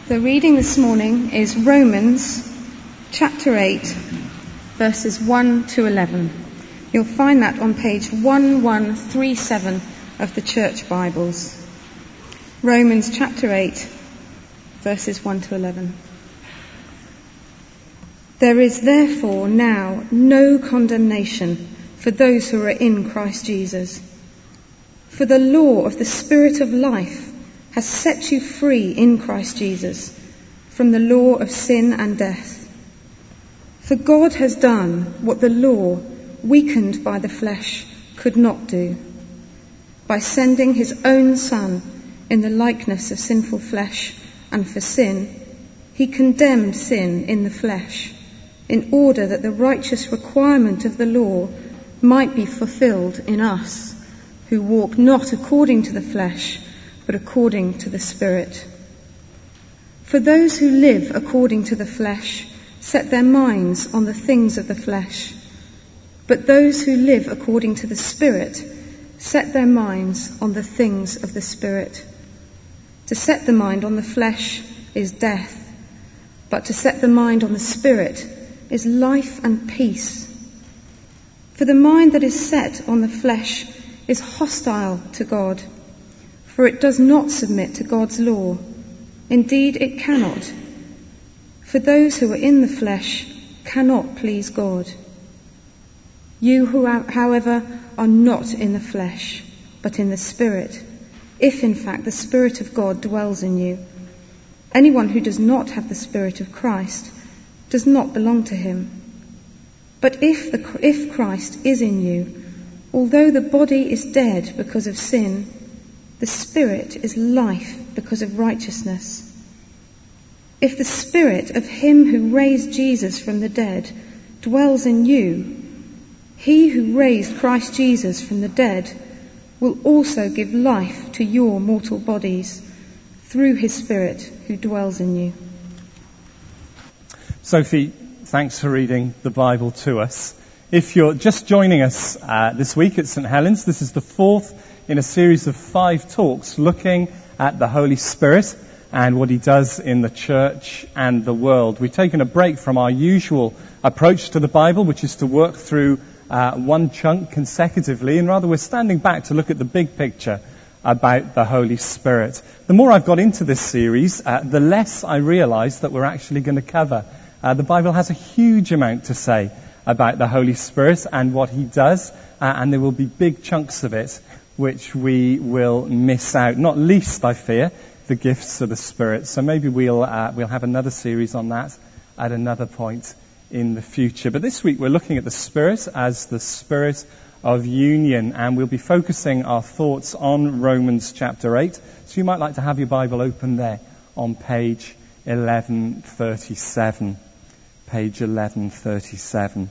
The reading this morning is Romans chapter 8, verses 1 to 11. You'll find that on page 1137 of the Church Bibles. Romans chapter 8, verses 1 to 11. There is therefore now no condemnation for those who are in Christ Jesus. For the law of the Spirit of life has set you free in Christ Jesus from the law of sin and death. For God has done what the law, weakened by the flesh, could not do, by sending his own Son in the likeness of sinful flesh, and for sin, he condemned sin in the flesh, in order that the righteous requirement of the law might be fulfilled in us, who walk not according to the flesh, but according to the Spirit. For those who live according to the flesh set their minds on the things of the flesh, but those who live according to the Spirit set their minds on the things of the Spirit. To set the mind on the flesh is death, but to set the mind on the Spirit is life and peace. For the mind that is set on the flesh is hostile to God, for it does not submit to God's law. Indeed, it cannot. For those who are in the flesh cannot please God. You, however, are not in the flesh, but in the Spirit, if in fact the Spirit of God dwells in you. Anyone who does not have the Spirit of Christ does not belong to him. But if Christ is in you, although the body is dead because of sin, the Spirit is life because of righteousness. If the Spirit of him who raised Jesus from the dead dwells in you, he who raised Christ Jesus from the dead will also give life to your mortal bodies through his Spirit who dwells in you. Sophie, thanks for reading the Bible to us. If you're just joining us this week at St. Helens, this is the fourth in a series of 5 talks looking at the Holy Spirit and what he does in the church and the world. We've taken a break from our usual approach to the Bible, which is to work through one chunk consecutively, and rather we're standing back to look at the big picture about the Holy Spirit. The more I've got into this series, the less I realise that we're actually going to cover. The Bible has a huge amount to say about the Holy Spirit and what he does, and there will be big chunks of it which we will miss out, not least, I fear, the gifts of the Spirit. So maybe we'll have another series on that at another point in the future. But this week we're looking at the Spirit as the Spirit of union, and we'll be focusing our thoughts on Romans chapter 8. So you might like to have your Bible open there on page 1137. Page 1137.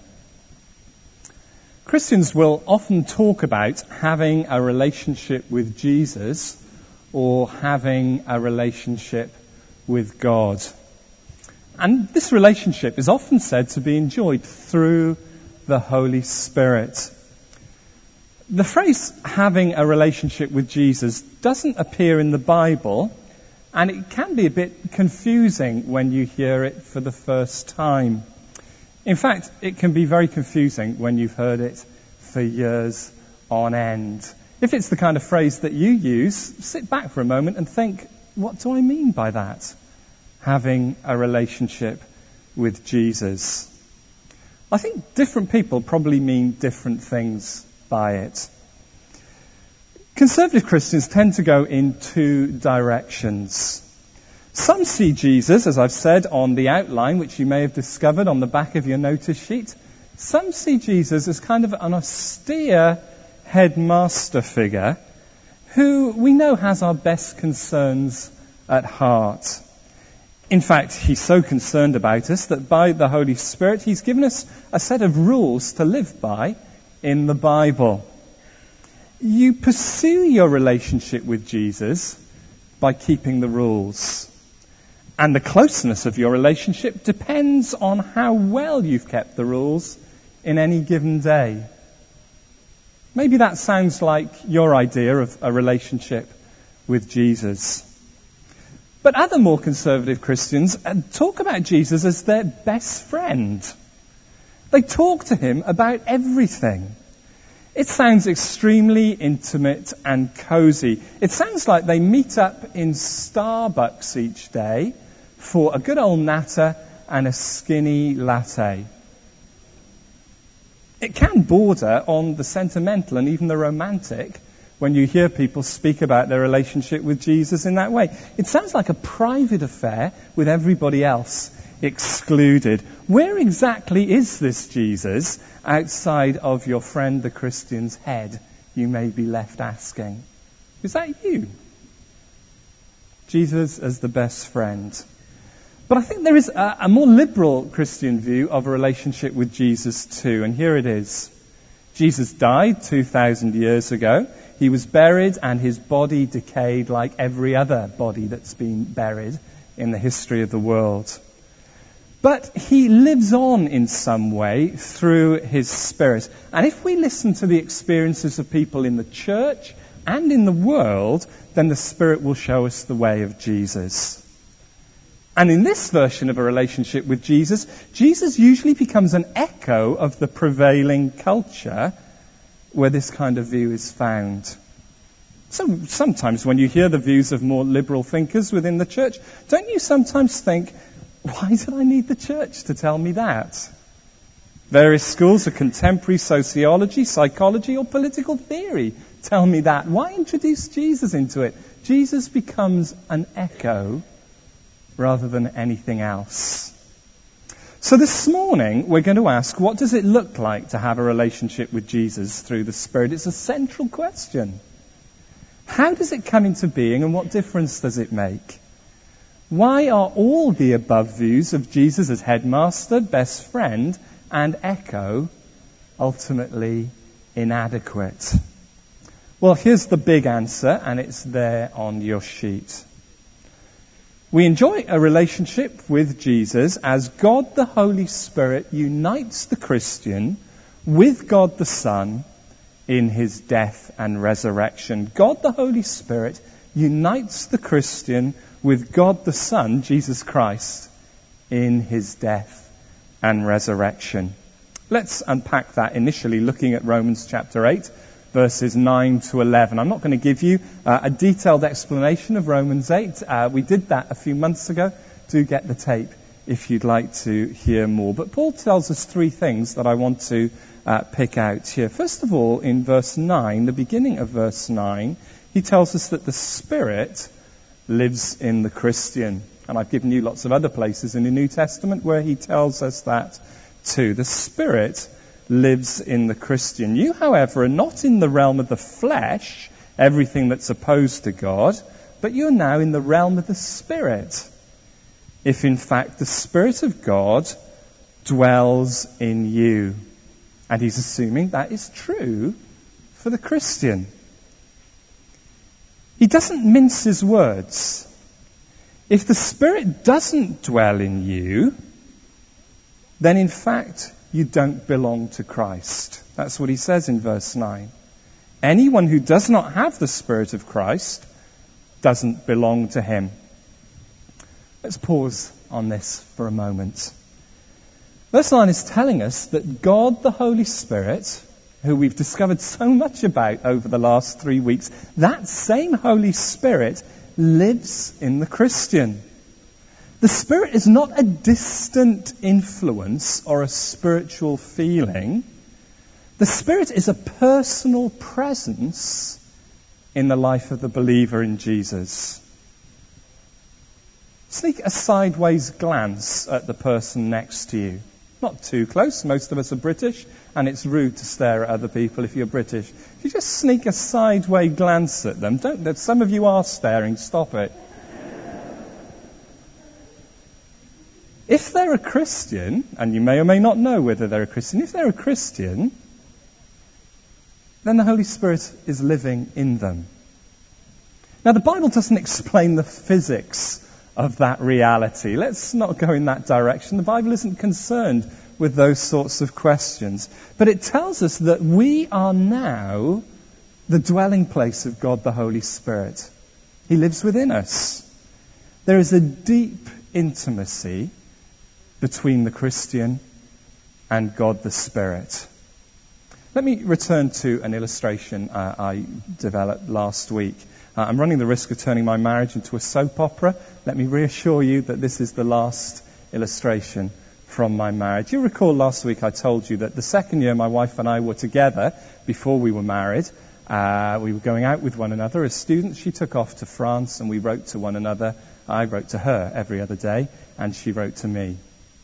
Christians will often talk about having a relationship with Jesus or having a relationship with God. And this relationship is often said to be enjoyed through the Holy Spirit. The phrase having a relationship with Jesus doesn't appear in the Bible, and it can be a bit confusing when you hear it for the first time. In fact, it can be very confusing when you've heard it for years on end. If it's the kind of phrase that you use, sit back for a moment and think, what do I mean by that? Having a relationship with Jesus. I think different people probably mean different things by it. Conservative Christians tend to go in 2 directions. Some see Jesus, as I've said on the outline, which you may have discovered on the back of your notice sheet. Some see Jesus as kind of an austere headmaster figure who we know has our best concerns at heart. In fact, he's so concerned about us that by the Holy Spirit, he's given us a set of rules to live by in the Bible. You pursue your relationship with Jesus by keeping the rules. And the closeness of your relationship depends on how well you've kept the rules in any given day. Maybe that sounds like your idea of a relationship with Jesus. But other more conservative Christians talk about Jesus as their best friend. They talk to him about everything. It sounds extremely intimate and cozy. It sounds like they meet up in Starbucks each day for a good old natter and a skinny latte. It can border on the sentimental and even the romantic when you hear people speak about their relationship with Jesus in that way. It sounds like a private affair with everybody else excluded. Where exactly is this Jesus outside of your friend the Christian's head, you may be left asking? Is that you? Jesus as the best friend. But I think there is a more liberal Christian view of a relationship with Jesus too, and here it is. Jesus died 2,000 years ago. He was buried and his body decayed like every other body that's been buried in the history of the world. But he lives on in some way through his Spirit. And if we listen to the experiences of people in the church and in the world, then the Spirit will show us the way of Jesus. And in this version of a relationship with Jesus, Jesus usually becomes an echo of the prevailing culture where this kind of view is found. So sometimes when you hear the views of more liberal thinkers within the church, don't you sometimes think, why did I need the church to tell me that? Various schools of contemporary sociology, psychology, or political theory tell me that. Why introduce Jesus into it? Jesus becomes an echo rather than anything else. So this morning, we're going to ask, what does it look like to have a relationship with Jesus through the Spirit? It's a central question. How does it come into being and what difference does it make? Why are all the above views of Jesus as headmaster, best friend, and echo ultimately inadequate? Well, here's the big answer, and it's there on your sheet. We enjoy a relationship with Jesus as God the Holy Spirit unites the Christian with God the Son in his death and resurrection. God the Holy Spirit unites the Christian with God the Son, Jesus Christ, in his death and resurrection. Let's unpack that initially looking at Romans chapter 8. Verses 9 to 11. I'm not going to give you a detailed explanation of Romans 8. We did that a few months ago. Do get the tape if you'd like to hear more. But Paul tells us three things that I want to pick out here. First of all, in verse 9, the beginning of verse 9, he tells us that the Spirit lives in the Christian. And I've given you lots of other places in the New Testament where he tells us that too. The Spirit lives in the Christian. You, however, are not in the realm of the flesh, everything that's opposed to God, but you're now in the realm of the Spirit. If in fact the Spirit of God dwells in you. And he's assuming that is true for the Christian. He doesn't mince his words. If the Spirit doesn't dwell in you, then in fact you don't belong to Christ. That's what he says in verse 9. Anyone who does not have the Spirit of Christ doesn't belong to him. Let's pause on this for a moment. Verse 9 is telling us that God the Holy Spirit, who we've discovered so much about over the last 3 weeks, that same Holy Spirit lives in the Christian. The Spirit is not a distant influence or a spiritual feeling. The Spirit is a personal presence in the life of the believer in Jesus. Sneak a sideways glance at the person next to you. Not too close. Most of us are British, and it's rude to stare at other people if you're British. If you just sneak a sideways glance at them, some of you are staring, stop it. If they're a Christian, and you may or may not know whether they're a Christian, if they're a Christian, then the Holy Spirit is living in them. Now, the Bible doesn't explain the physics of that reality. Let's not go in that direction. The Bible isn't concerned with those sorts of questions. But it tells us that we are now the dwelling place of God the Holy Spirit. He lives within us. There is a deep intimacy between the Christian and God the Spirit. Let me return to an illustration I developed last week. I'm running the risk of turning my marriage into a soap opera. Let me reassure you that this is the last illustration from my marriage. You recall last week I told you that the second year my wife and I were together, before we were married, we were going out with one another as students. She took off to France and we wrote to one another. I wrote to her every other day and she wrote to me.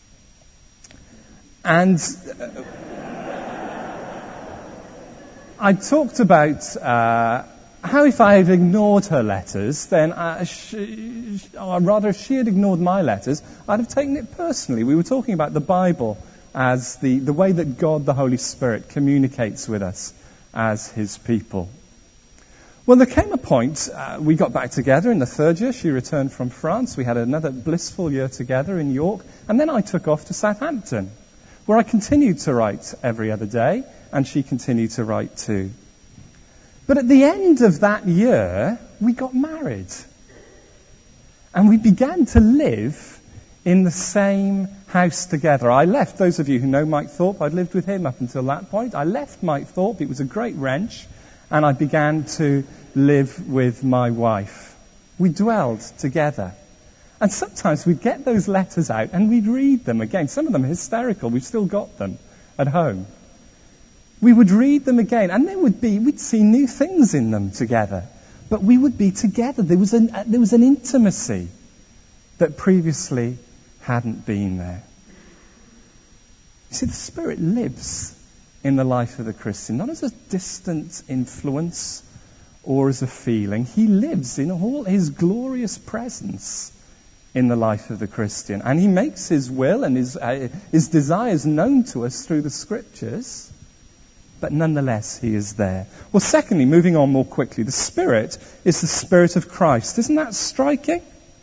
And I talked about how if I had ignored her letters, then, or rather if she had ignored my letters, I'd have taken it personally. We were talking about the Bible as the way that God, the Holy Spirit, communicates with us as His people. Well, there came a point, we got back together in the third year. She returned from France. We had another blissful year together in York. And then I took off to Southampton, where I continued to write every other day, and she continued to write too. But at the end of that year, we got married. And we began to live in the same house together. I left, those of you who know Mike Thorpe, I'd lived with him up until that point. I left Mike Thorpe, it was a great wrench, and I began to live with my wife. We dwelled together. And sometimes we'd get those letters out and we'd read them again. Some of them are hysterical. We've still got them at home. We would read them again and we'd see new things in them together. But we would be together. There was an intimacy that previously hadn't been there. You see, the Spirit lives in the life of the Christian, not as a distant influence or as a feeling. He lives in all His glorious presence in the life of the Christian. And He makes His will and His desires known to us through the Scriptures. But nonetheless, He is there. Well, secondly, moving on more quickly, the Spirit is the Spirit of Christ. Isn't that striking?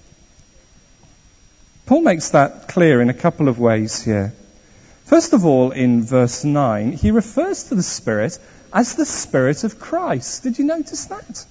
Paul makes that clear in a couple of ways here. First of all, in verse 9, he refers to the Spirit as the Spirit of Christ. Did you notice that?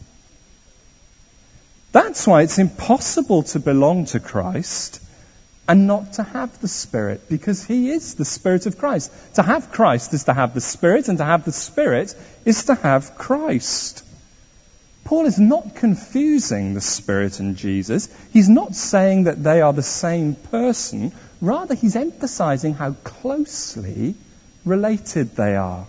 That's why it's impossible to belong to Christ and not to have the Spirit, because He is the Spirit of Christ. To have Christ is to have the Spirit, and to have the Spirit is to have Christ. Paul is not confusing the Spirit and Jesus. He's not saying that they are the same person. Rather, he's emphasizing how closely related they are.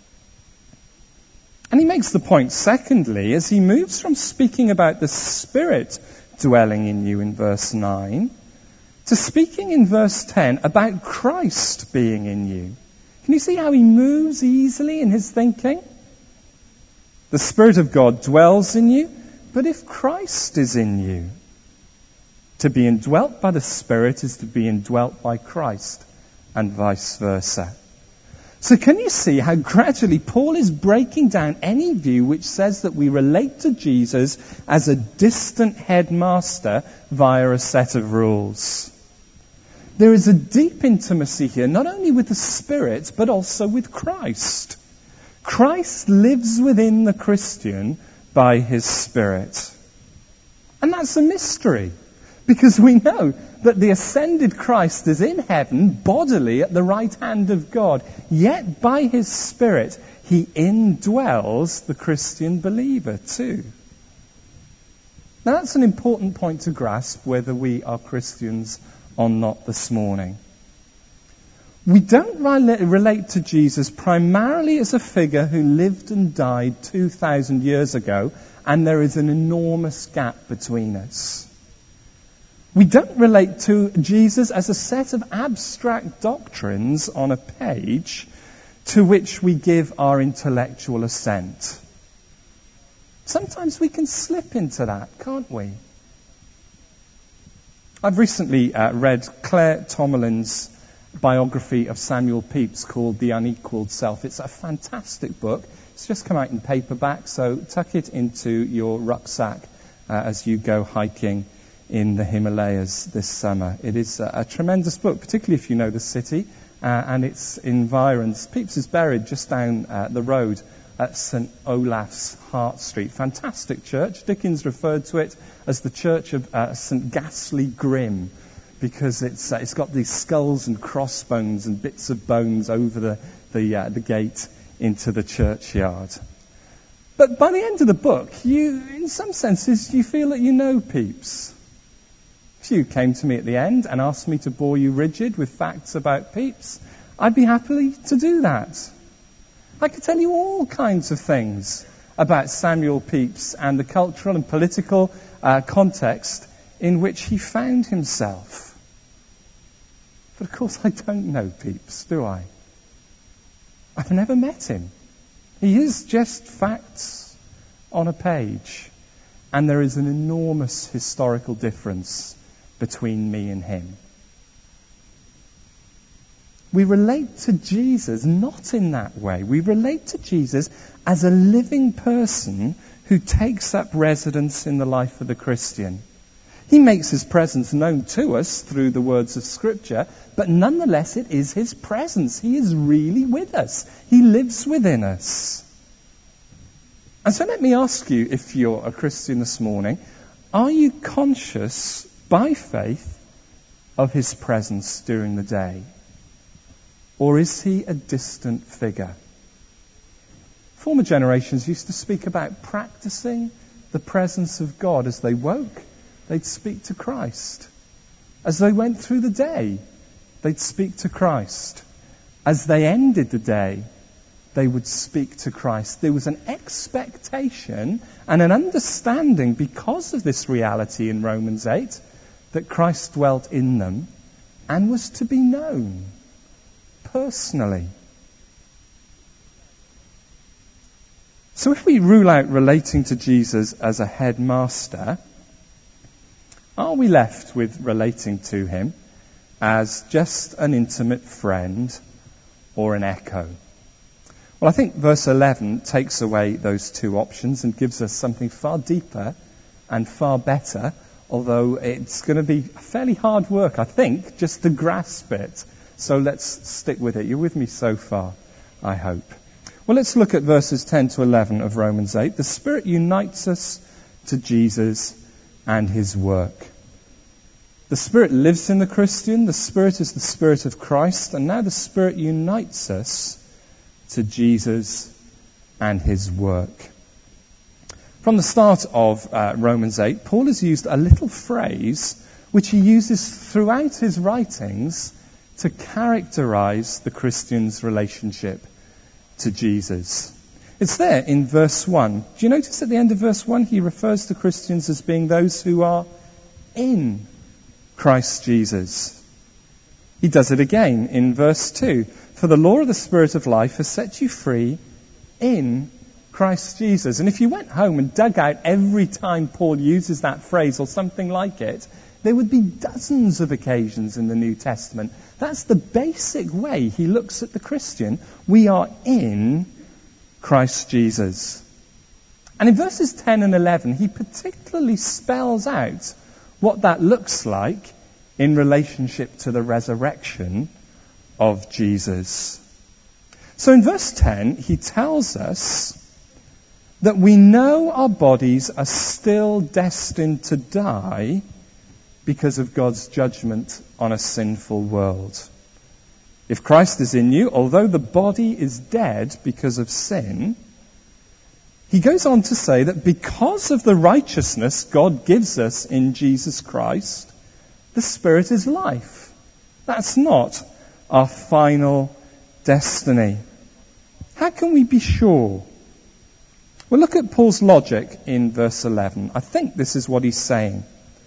And he makes the point, secondly, as he moves from speaking about the Spirit dwelling in you in verse 9, to speaking in verse 10 about Christ being in you. Can you see how he moves easily in his thinking? The Spirit of God dwells in you, but if Christ is in you, to be indwelt by the Spirit is to be indwelt by Christ, and vice versa. So can you see how gradually Paul is breaking down any view which says that we relate to Jesus as a distant headmaster via a set of rules? There is a deep intimacy here, not only with the Spirit, but also with Christ. Christ lives within the Christian by His Spirit. And that's a mystery, because we know that the ascended Christ is in heaven, bodily, at the right hand of God. Yet by His Spirit, He indwells the Christian believer too. Now that's an important point to grasp, whether we are Christians or not this morning. We don't relate to Jesus primarily as a figure who lived and died 2,000 years ago, and there is an enormous gap between us. We don't relate to Jesus as a set of abstract doctrines on a page to which we give our intellectual assent. Sometimes we can slip into that, can't we? I've recently read Claire Tomalin's biography of Samuel Pepys called The Unequaled Self. It's a fantastic book. It's just come out in paperback, so tuck it into your rucksack as you go hiking in the Himalayas this summer. It is a tremendous book, particularly if you know the city and its environs. Pepys is buried just down the road at St Olaf's Hart Street. Fantastic church. Dickens referred to it as the Church of St Ghastly Grim, because it's got these skulls and crossbones and bits of bones over the gate into the churchyard. But by the end of the book, in some senses, you feel that you know Pepys. If you came to me at the end and asked me to bore you rigid with facts about Pepys, I'd be happy to do that. I could tell you all kinds of things about Samuel Pepys and the cultural and political context in which he found himself. But of course I don't know Pepys, do I? I've never met him. He is just facts on a page. And there is an enormous historical difference between me and him. We relate to Jesus not in that way. We relate to Jesus as a living person who takes up residence in the life of the Christian. He makes his presence known to us through the words of Scripture, but nonetheless it is his presence. He is really with us. He lives within us. And so let me ask you, if you're a Christian this morning, are you conscious by faith of his presence during the day? Or is he a distant figure? Former generations used to speak about practicing the presence of God. As they woke, they'd speak to Christ. As they went through the day, they'd speak to Christ. As they ended the day, they would speak to Christ. There was an expectation and an understanding, because of this reality in Romans 8, that Christ dwelt in them and was to be known personally. So if we rule out relating to Jesus as a headmaster, are we left with relating to him as just an intimate friend or an echo? Well, I think verse 11 takes away those two options and gives us something far deeper and far better, although it's going to be fairly hard work, I think, just to grasp it. So let's stick with it. You're with me so far, I hope. Well, let's look at verses 10 to 11 of Romans 8. The Spirit unites us to Jesus and his work. The Spirit lives in the Christian. The Spirit is the Spirit of Christ. And now the Spirit unites us to Jesus and his work. From the start of Romans 8, Paul has used a little phrase which he uses throughout his writings to characterize the Christian's relationship to Jesus. It's there in verse 1. Do you notice at the end of verse 1 he refers to Christians as being those who are in Christ Jesus? He does it again in verse 2. For the law of the Spirit of life has set you free in Christ Jesus. And if you went home and dug out every time Paul uses that phrase or something like it, there would be dozens of occasions in the New Testament. That's the basic way he looks at the Christian. We are in Christ Jesus. And in verses 10 and 11, he particularly spells out what that looks like in relationship to the resurrection of Jesus. So in verse 10, he tells us that we know our bodies are still destined to die because of God's judgment on a sinful world. If Christ is in you, although the body is dead because of sin, he goes on to say that because of the righteousness God gives us in Jesus Christ, the Spirit is life. That's not our final destiny. How can we be sure? Well, look at Paul's logic in verse 11. I think this is what he's saying.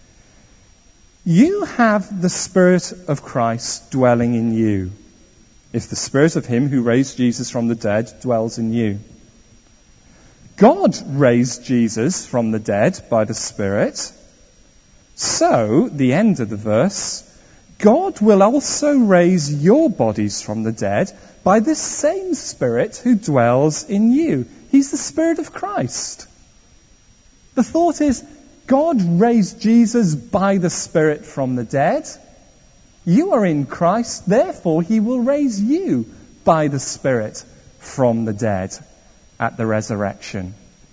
You have the Spirit of Christ dwelling in you, if the Spirit of him who raised Jesus from the dead dwells in you. God raised Jesus from the dead by the Spirit. So, the end of the verse, God will also raise your bodies from the dead by this same Spirit who dwells in you. He's the Spirit of Christ. The thought is, God raised Jesus by the Spirit from the dead. You are in Christ, therefore he will raise you by the Spirit from the dead. at the resurrection.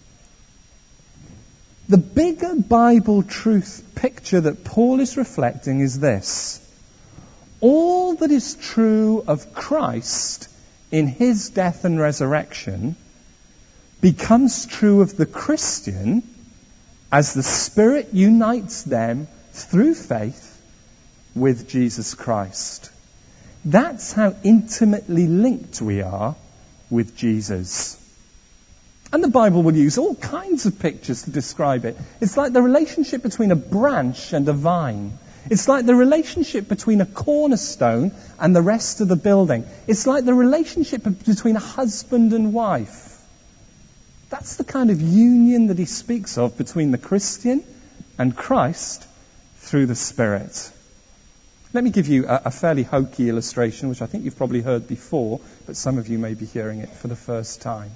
The bigger Bible truth picture that Paul is reflecting is this: all that is true of Christ in his death and resurrection becomes true of the Christian as the Spirit unites them through faith with Jesus Christ. That's how intimately linked we are with Jesus. And the Bible will use all kinds of pictures to describe it. It's like the relationship between a branch and a vine. It's like the relationship between a cornerstone and the rest of the building. It's like the relationship between a husband and wife. That's the kind of union that he speaks of between the Christian and Christ through the Spirit. Let me give you a fairly hokey illustration, which I think you've probably heard before, but some of you may be hearing it for the first time.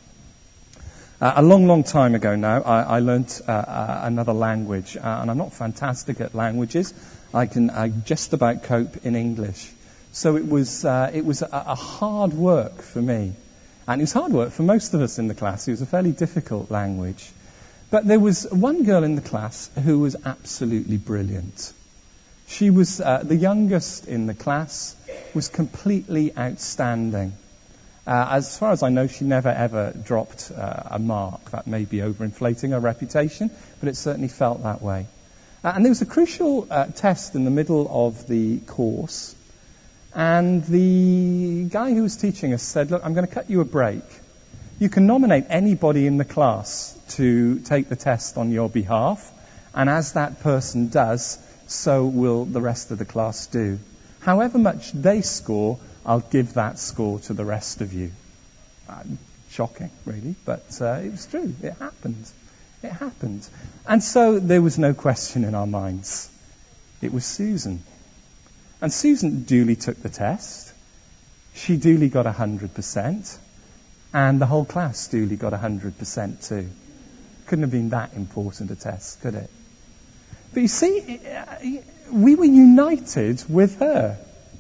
A long, long time ago now, I learnt another language, and I'm not fantastic at languages. I can just about cope in English. So it was a hard work for me. And it was hard work for most of us in the class. It was a fairly difficult language. But there was one girl in the class who was absolutely brilliant. She was the youngest in the class, was completely outstanding. As far as I know, she never ever dropped a mark. That may be overinflating her reputation, but it certainly felt that way. And there was a crucial test in the middle of the course. And the guy who was teaching us said, look, I'm going to cut you a break. You can nominate anybody in the class to take the test on your behalf. And as that person does, so will the rest of the class do. However much they score, I'll give that score to the rest of you. Shocking, really, but it was true. It happened. It happened. And so there was no question in our minds. It was Susan. And Susan duly took the test. She duly got 100%. And the whole class duly got 100% too. Couldn't have been that important a test, could it? But you see, we were united with her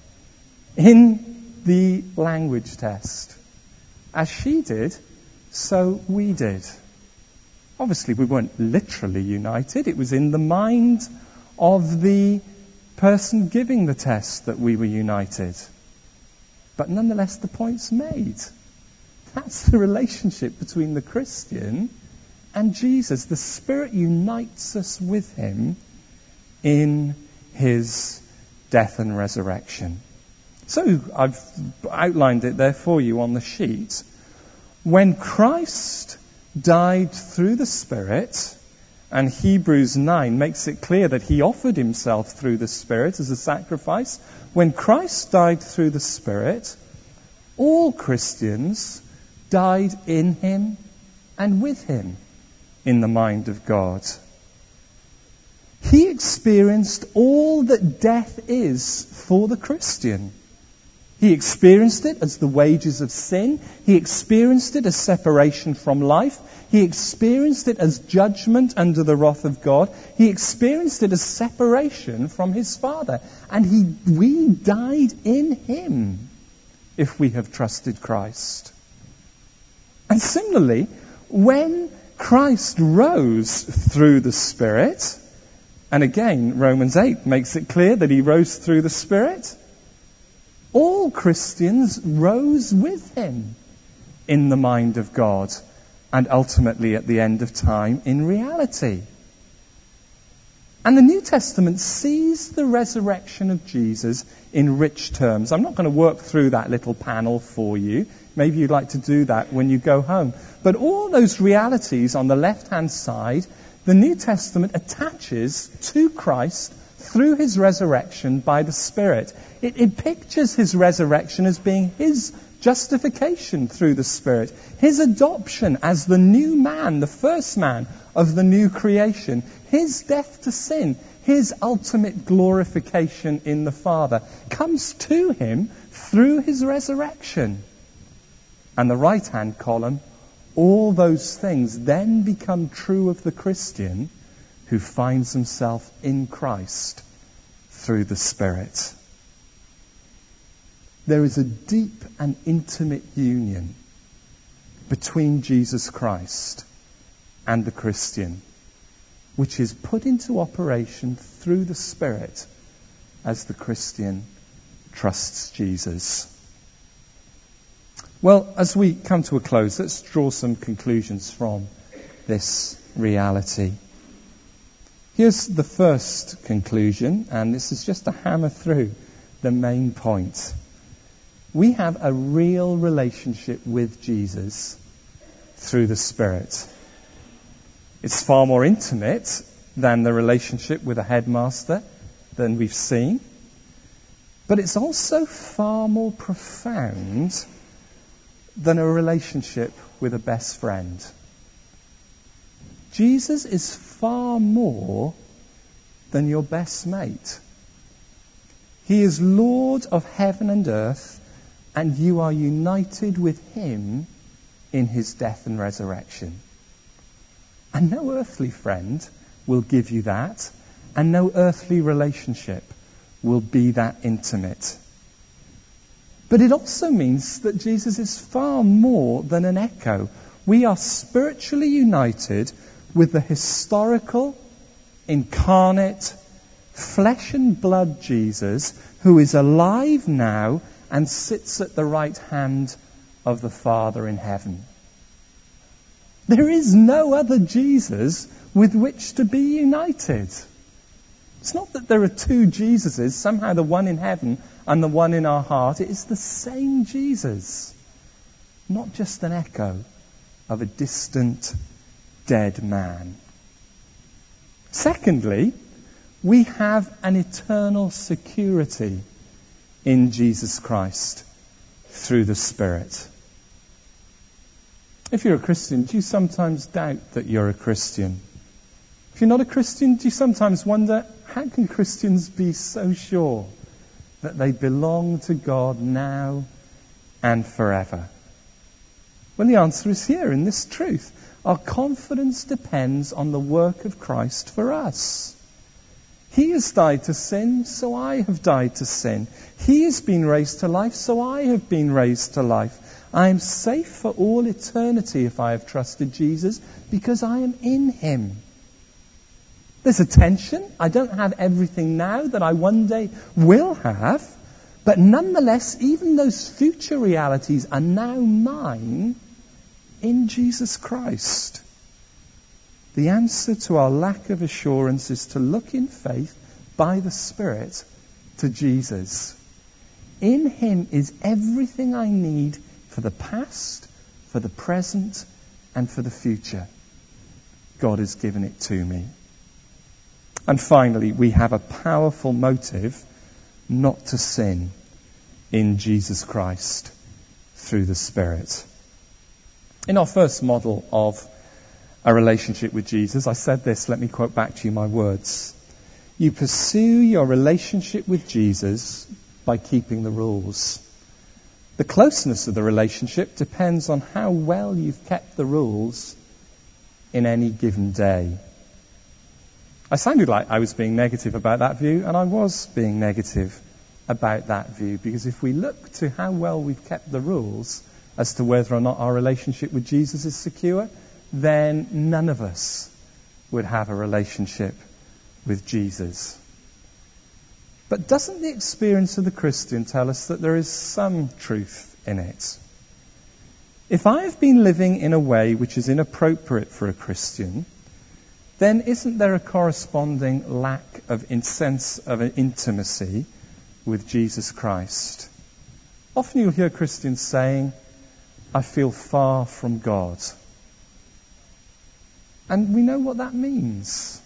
in the language test. As she did, so we did. Obviously, we weren't literally united. It was in the mind of the person giving the test that we were united. But nonetheless, the point's made. That's the relationship between the Christian and Jesus. The Spirit unites us with him in his death and resurrection. So I've outlined it there for you on the sheet. When Christ died through the Spirit, and Hebrews 9 makes it clear that he offered himself through the Spirit as a sacrifice. When Christ died through the Spirit, all Christians died in him and with him in the mind of God. He experienced all that death is for the Christian. He experienced it as the wages of sin. He experienced it as separation from life. He experienced it as judgment under the wrath of God. He experienced it as separation from his Father. And we died in him if we have trusted Christ. And similarly, when Christ rose through the Spirit, and again, Romans 8 makes it clear that he rose through the Spirit, all Christians rose with him in the mind of God and ultimately at the end of time in reality. And the New Testament sees the resurrection of Jesus in rich terms. I'm not going to work through that little panel for you. Maybe you'd like to do that when you go home. But all those realities on the left-hand side, the New Testament attaches to Christ through his resurrection by the Spirit. It pictures his resurrection as being his justification through the Spirit, his adoption as the new man, the first man of the new creation, his death to sin, his ultimate glorification in the Father, comes to him through his resurrection. And the right-hand column, all those things then become true of the Christian who finds himself in Christ through the Spirit. There is a deep and intimate union between Jesus Christ and the Christian, which is put into operation through the Spirit as the Christian trusts Jesus. Well, as we come to a close, let's draw some conclusions from this reality. Here's the first conclusion, and this is just to hammer through the main point. We have a real relationship with Jesus through the Spirit. It's far more intimate than the relationship with a headmaster than we've seen, but it's also far more profound than a relationship with a best friend. Jesus is far more than your best mate. He is Lord of heaven and earth, and you are united with him in his death and resurrection. And no earthly friend will give you that, and no earthly relationship will be that intimate. But it also means that Jesus is far more than an echo. We are spiritually united with the historical, incarnate, flesh and blood Jesus, who is alive now and sits at the right hand of the Father in heaven. There is no other Jesus with which to be united. It's not that there are two Jesuses, somehow the one in heaven and the one in our heart. It is the same Jesus, not just an echo of a distant, dead man. Secondly, we have an eternal security in Jesus Christ through the Spirit. If you're a Christian, do you sometimes doubt that you're a Christian? If you're not a Christian, do you sometimes wonder, how can Christians be so sure that they belong to God now and forever? Well, the answer is here in this truth. Our confidence depends on the work of Christ for us. He has died to sin, so I have died to sin. He has been raised to life, so I have been raised to life. I am safe for all eternity if I have trusted Jesus, because I am in him. There's a tension. I don't have everything now that I one day will have, but nonetheless, even those future realities are now mine in Jesus Christ. The answer to our lack of assurance is to look in faith by the Spirit to Jesus. In him is everything I need for the past, for the present, and for the future. God has given it to me. And finally, we have a powerful motive not to sin in Jesus Christ through the Spirit. In our first model of a relationship with Jesus, I said this, let me quote back to you my words. You pursue your relationship with Jesus by keeping the rules. The closeness of the relationship depends on how well you've kept the rules in any given day. I sounded like I was being negative about that view, and I was being negative about that view, because if we look to how well we've kept the rules as to whether or not our relationship with Jesus is secure, then none of us would have a relationship with Jesus. But doesn't the experience of the Christian tell us that there is some truth in it? If I have been living in a way which is inappropriate for a Christian, then isn't there a corresponding lack of sense of an intimacy with Jesus Christ? Often you'll hear Christians saying, I feel far from God. And we know what that means.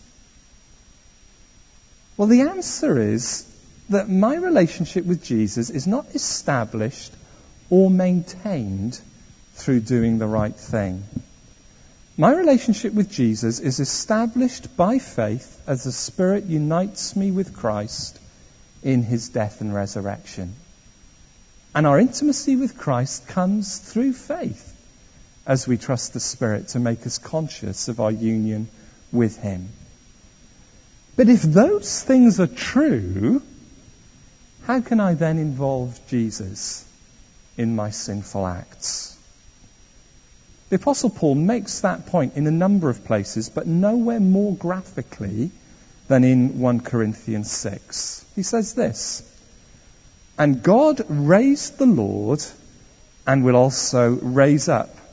Well, the answer is that my relationship with Jesus is not established or maintained through doing the right thing. My relationship with Jesus is established by faith as the Spirit unites me with Christ in his death and resurrection. And our intimacy with Christ comes through faith as we trust the Spirit to make us conscious of our union with him. But if those things are true, how can I then involve Jesus in my sinful acts? The Apostle Paul makes that point in a number of places, but nowhere more graphically than in 1 Corinthians 6. He says this, "And God raised the Lord and will also raise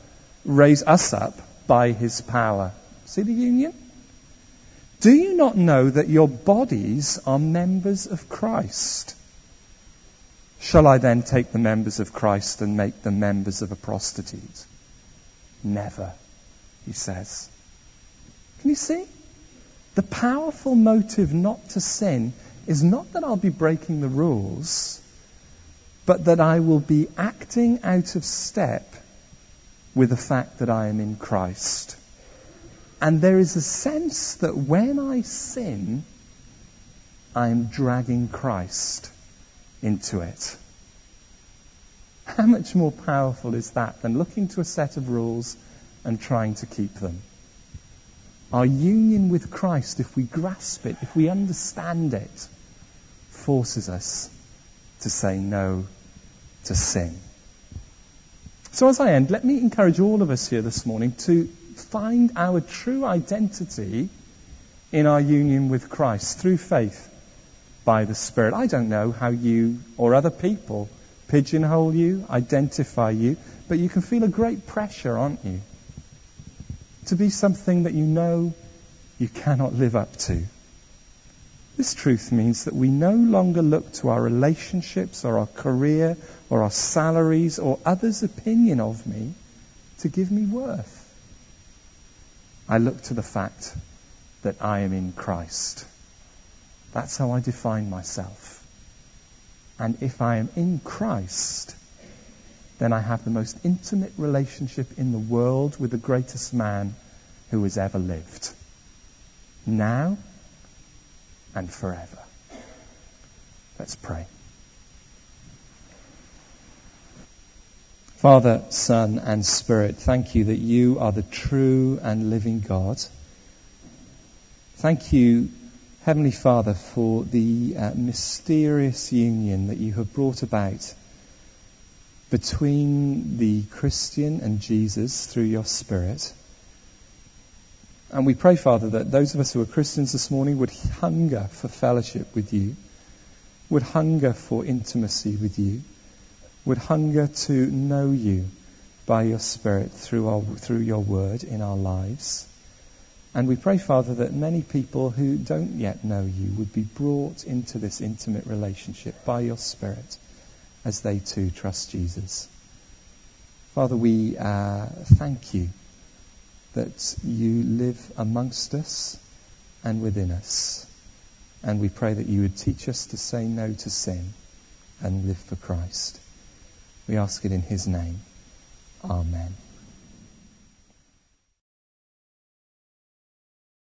us up by his power." See the union? "Do you not know that your bodies are members of Christ? Shall I then take the members of Christ and make them members of a prostitute? Never," he says. Can you see? The powerful motive not to sin is not that I'll be breaking the rules, but that I will be acting out of step with the fact that I am in Christ. And there is a sense that when I sin, I am dragging Christ into it. How much more powerful is that than looking to a set of rules and trying to keep them? Our union with Christ, if we grasp it, if we understand it, forces us to say no to sin. So as I end, let me encourage all of us here this morning to find our true identity in our union with Christ through faith by the Spirit. I don't know how you or other people pigeonhole you, identify you, but you can feel a great pressure, aren't you? To be something that you know you cannot live up to. This truth means that we no longer look to our relationships or our career or our salaries or others' opinion of me to give me worth. I look to the fact that I am in Christ. That's how I define myself. And if I am in Christ, then I have the most intimate relationship in the world with the greatest man who has ever lived. Now and forever. Let's pray. Father, Son, and Spirit, thank you that you are the true and living God. Thank you, Heavenly Father, for the mysterious union that you have brought about between the Christian and Jesus through your Spirit. And we pray, Father, that those of us who are Christians this morning would hunger for fellowship with you, would hunger for intimacy with you, would hunger to know you by your Spirit through your word in our lives. And we pray, Father, that many people who don't yet know you would be brought into this intimate relationship by your Spirit as they too trust Jesus. Father, we thank you that you live amongst us and within us. And we pray that you would teach us to say no to sin and live for Christ. We ask it in his name. Amen.